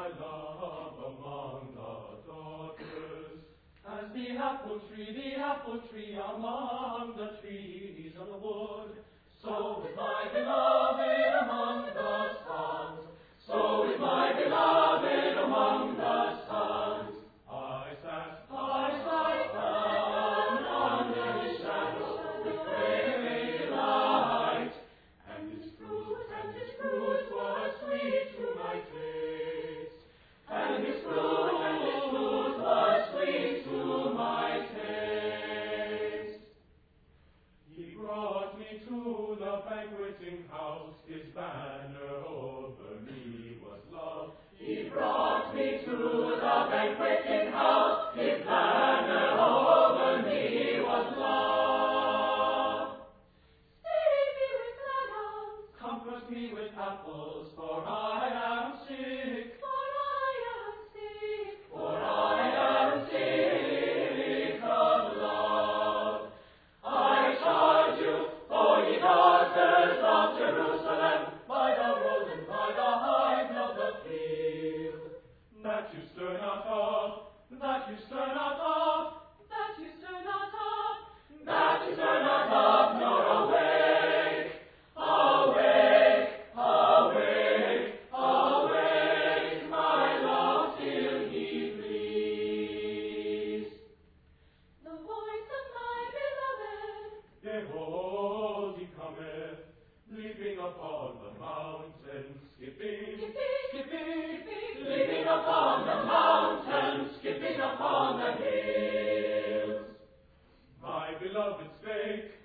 my love among the daughters. As the apple tree among the trees of the wood, so is my beloved among the sons, so is my beloved among the sons. I sat down under his shadow with great delight, and his fruit was sweet to my taste, and his fruit was sweet to my taste. He brought me to the banqueting house, his banner over me was love. He brought me to the banqueting house, his banner over me was love. Feed me with meadows, Comfort me with apples, for I am sick. For I am sick of love. I charge you, O ye daughters of Jerusalem, by the road and by the height of the field, that you stir not up, that you stir not up, that you stir not up, that you stir not up, nor awake, awake, awake, awake, my love, till he please. the voice of my beloved. Behold, he cometh, leaping upon the mountain, skipping, leaping upon the mountain, skipping upon the hills. My beloved spake,